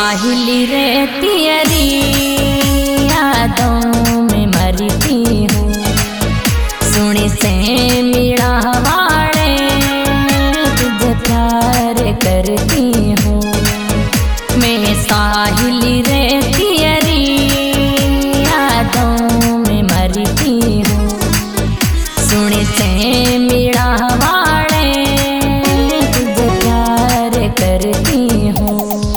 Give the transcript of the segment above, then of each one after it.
साहिल रे तेरी यादों में मरती हूँ, सुनी से मेरा वाड़े तुझे प्यार करती हूँ। मैं साहिल रे तेरी यादों में मरती हूँ, सुनी से मेरा वाड़े तुझे प्यार करती हूँ।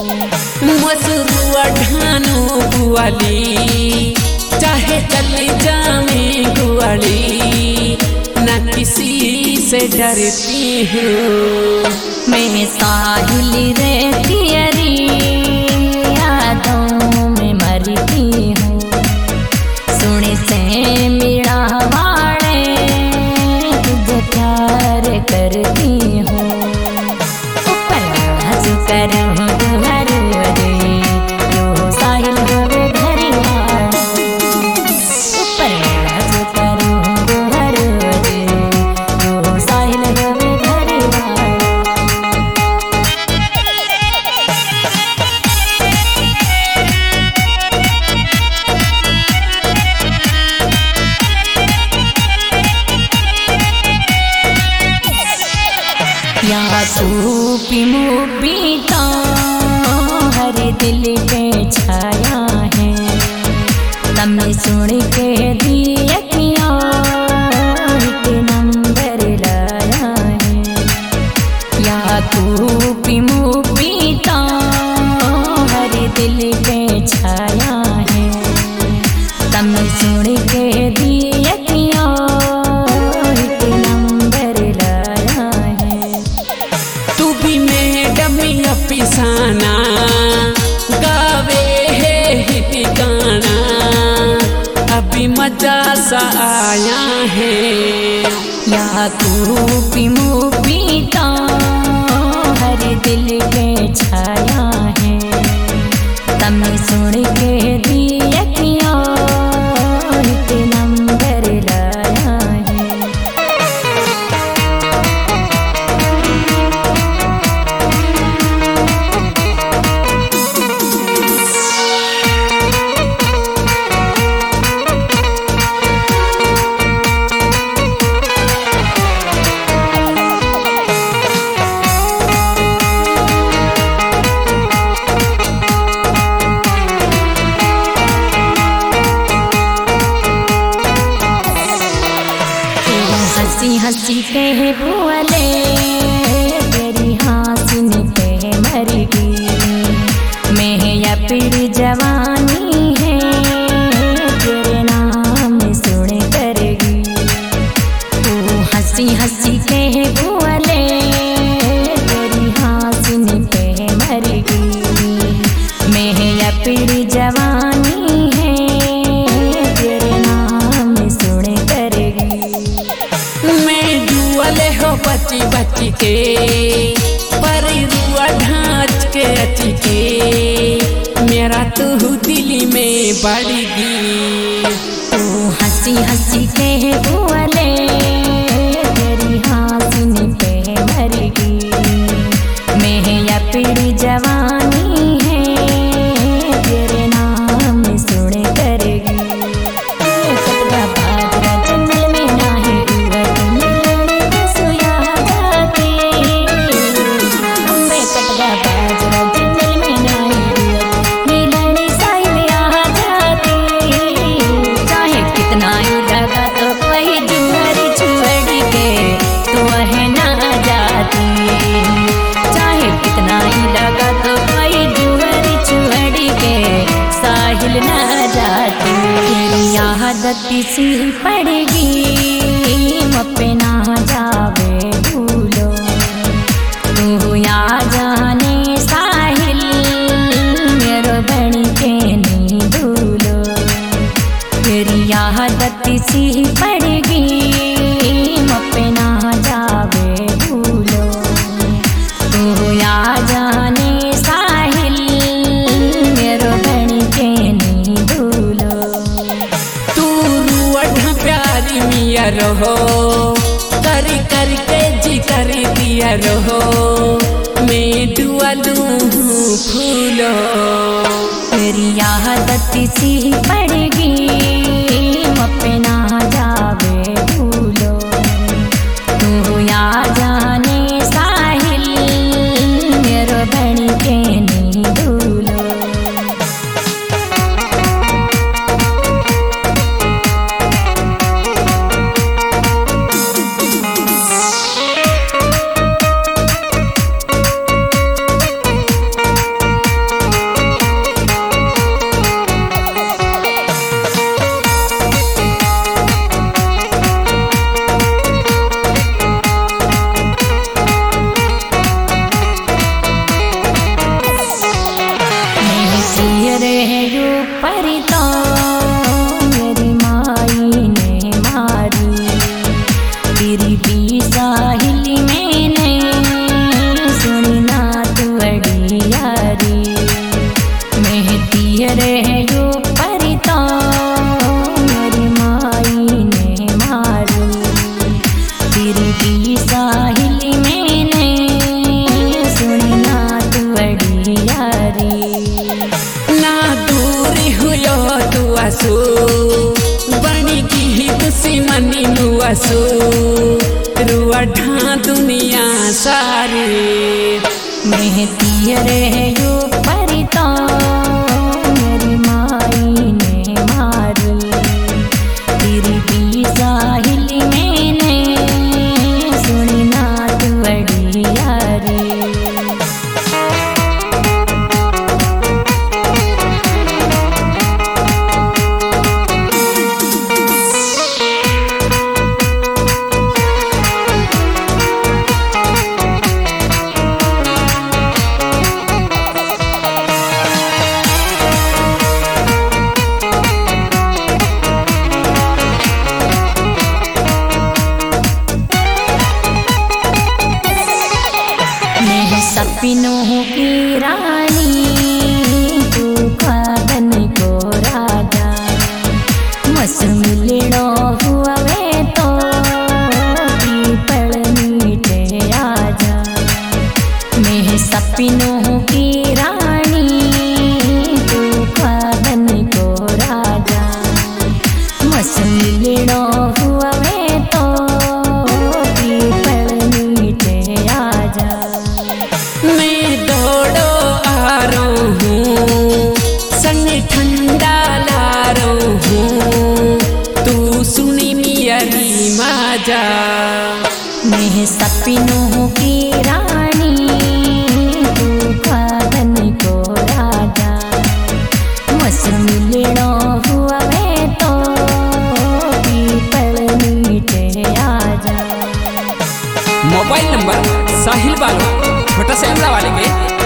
मसरुआ ढानो गुआली चाहे चले जामे गुआली, न किसी से डरती हूँ। मैं साहिल रे तेरी यादों में मरती हूँ, सुनी से मेरा वाड़े तुझे प्यार करती हूँ। ऊपर हंस कर या सूपी मुबी तो हर दिल पे छाया है, तमने सुन के दिया किया के नंबर लाया है। या सूपी मुबी तो हर दिल पे छाया है, तमने सुन के दिया किया के नंबर लाया है। पिसाना गावे है हिट गाना, अभी मजा सा आया है। या तू पीमू पीता हर दिल पे छाया है, तमने सुन के दिया किया हिट नंबर लाया है। हंसी हंसी के बोले तेरी हासिन पे मर गई, मैं या पीड़ जवानी है तेरे नाम सुन करगी। तू हंसी हंसी के बोले तेरी हासिन पे मर गई, मैं या पीड़ जवानी है तेरे नाम सुन करगी। बची बची के पर रुआ ढांच के अची के, मेरा तू दिल में बढ़गी। तू हंसी हंसी के बोले तेरी हासिन पे मरगी, मैं या पीड़ी जवानी है तेरे नाम सुन करगी। आदत सी पड़ेगी मपे ना जावे भूलो, तू या जाने साहिल मेरो बन के नहीं भूलो। तेरी आदत सी पड़ेगी मपे ना जावे भूलो, तू या जाने साहिल मेरो बन के नहीं भूलो। प्यारी मिया रहो कर करके जी कर दिया रहो, मैं दुआ दूँ फूलो। यादत सी पड़ेगी अपना जावे भूलो तू या जाने साहिल मेरो बन के नहीं भूलो। परी तो मेरी माई ने मारी तेरी भी साहिली मैंने सुनी ना तू अड़ी यारी मेहती रहे यो परी तो मेरी माई ने मारी तेरी भी साहिली मैंने सुनी ना तू अड़ी यारी आसू बनी की दुश्मनी नुआसू रुआ ढा दुनिया सारी मेहती रहे यो परी तो मेरी माई ने मारी तेरी भी साहिली मैंने सुनी ना तू अड़ी यारी। सपनों की रानी तू खादन को राजा मस मिलनो हुआ वे तो पीपल मीठे आजा मैं सपनों की रानी तू खादन को राजा मस मिलनो हुआ वे तो पीपल मीठे आजा। मैं दौड़ो आ रहा हूँ संग ठंडा ला रहा हूँ तू सुनी मेरी माजा मैं सपनों की रानी तू खादन को राजा मस मिलनो हुआ वे तो पीपल मीठे आजा। मोबाइल नंबर साहिल बालो छोटा श्यामला वाले के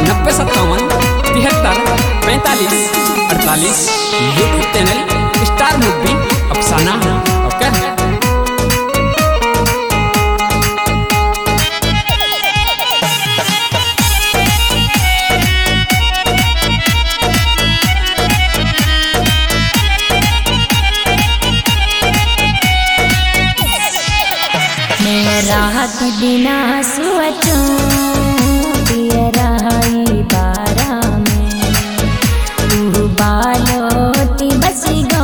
9057-73-45-48 यूट्यूब चैनल स्टार मूवी अफसाना। ओके मैं रात बिना सोचूं रहाई बारा में तू बालोती बस गो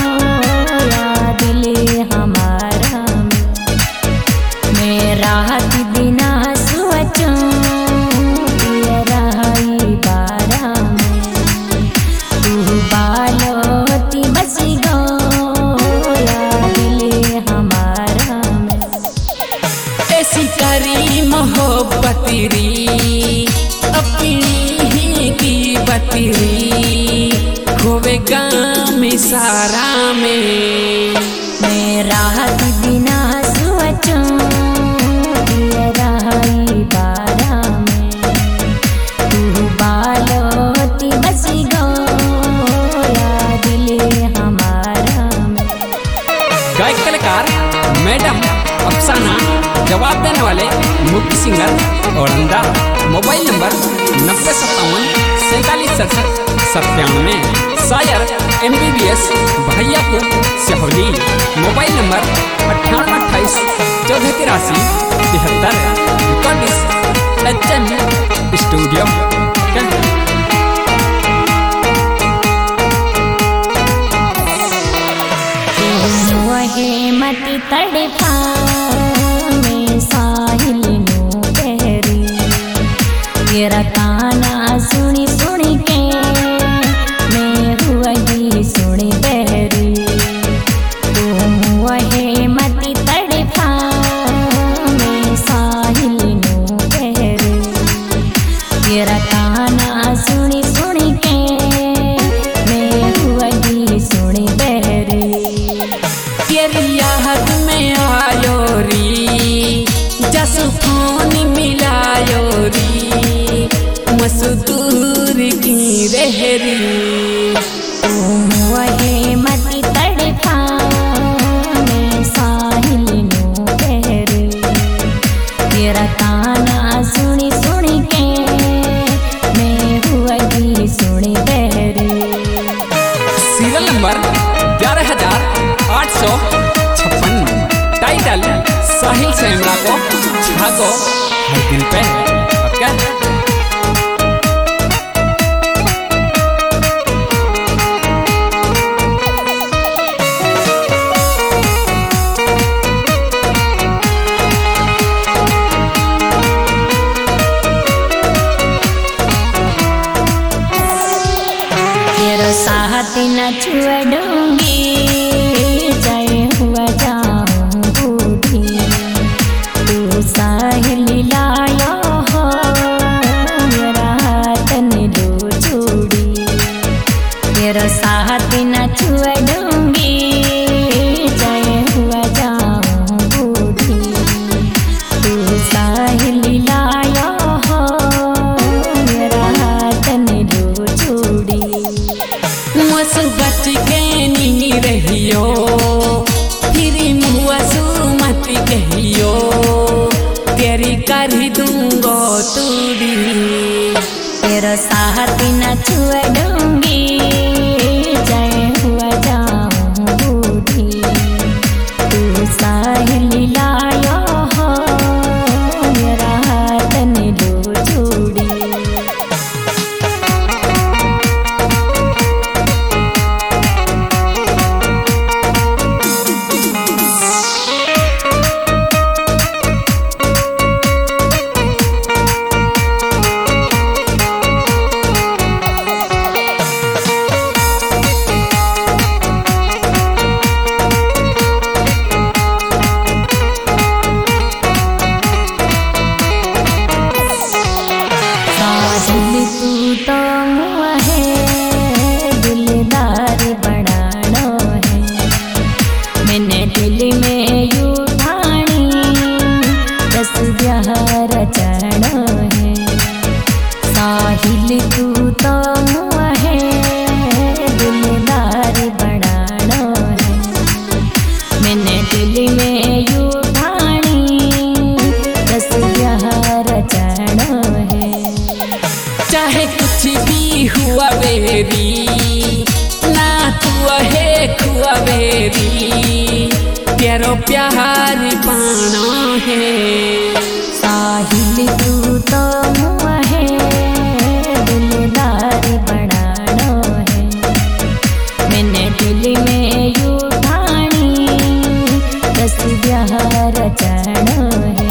दिल हमारा में मैं रात बिना सोचूं रहाई बारा में तू बालोती बस गो दिल हमारा में ऐसी करी मोहब्बत री अपनी ही की बतरी खोवे गाँव में सारा में मैं रात बिना सोचूं रहाई बारा में तू बालोती बस गो दिल हमारा में। गायक कलाकार मैडम अफसाना जवाब देने वाले मुख्य सिंगर और अंदा। मोबाइल नंबर 9057-4767-97 शायर MBBS Bhaiyapur Siholi. Mobile number 9828-1483-73 recordist HM studio. तड़फा में साहिल नू बहरी तेरा गाना सुनी सुनी के मैं हुई सुनी बहरी तुम वहे मती तड़फा में साहिल नू बहरी तेरा गाना सुनी सुनी के मैं हुई सुनी बहरी तेरी याद में आयो री जस फोन मिलायो री मसूदूर की रहरी तुम वहे मती तड़फा में साहिल नू बहरी तेरा गाना सुनी सुनी के मैं हुई सुनी बहरी। Serial number 11,856 title Sahil Semra को छागो हर दिल पे पक्का। तेरा साथ न छोड़ूंगी चाहे हुआ जाऊं बूढ़ी तू साहिल लाया हो मेरा हाथ न लो छोड़ी तेरा साथ न छोड़ूंगी चाहे हुआ जाऊं बूढ़ी तू साहिल लाया हो मेरा हाथ न लो छोड़ी मुझ बच के नहीं रहियो फिर मुझ मत कहियो तेरी कर दूंगो तूड़ी तेरा साथ न छोड़ूंगी चाहे हुआ जाऊं बूढ़ी तू साहिल लाया हो मेरा हाथ न लो छोड़ी। साहिल तू तो मुआ है दिलदार बनानो है मैंने दिल में यू ठानी बस प्यार चढ़ो है साहिल तू तो मुआ है दिलदार बनानो है मैंने दिल में यू ठानी बस प्यार चढ़ो है चाहे कुछ भी हुआ बेरी ना तू है खुआ बेरी तेरो प्यार पाना है साहिल तू तो मुआ है दिलदार बनानो है मैंने दिल में यू ठानी बस प्यार चढ़ो है।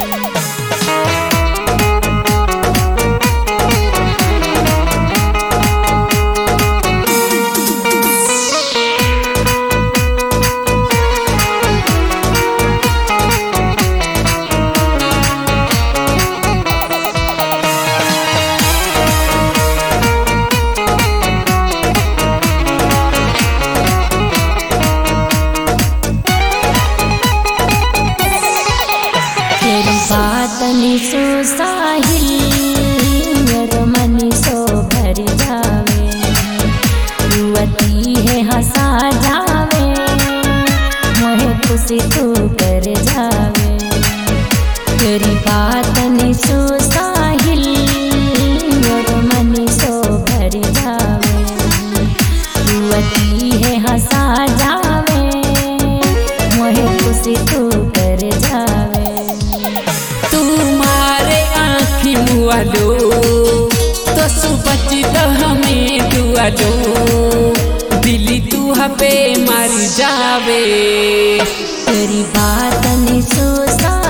तेरी बात नि सो साहिल मेरो मन सो भर जावे रुअती है हंसा जावे मोहे खुशी तू कर जावे तेरी बात नि सो साहिल मेरो मन सो भर जावे रुअती है हंसा जावे मोहे खुशी तू कर जावे तुम्हारे आँखी मुआ दो तो सुबच तो हमें दुआ दो दिली तू पे मर जावे। तेरी बात नहीं सो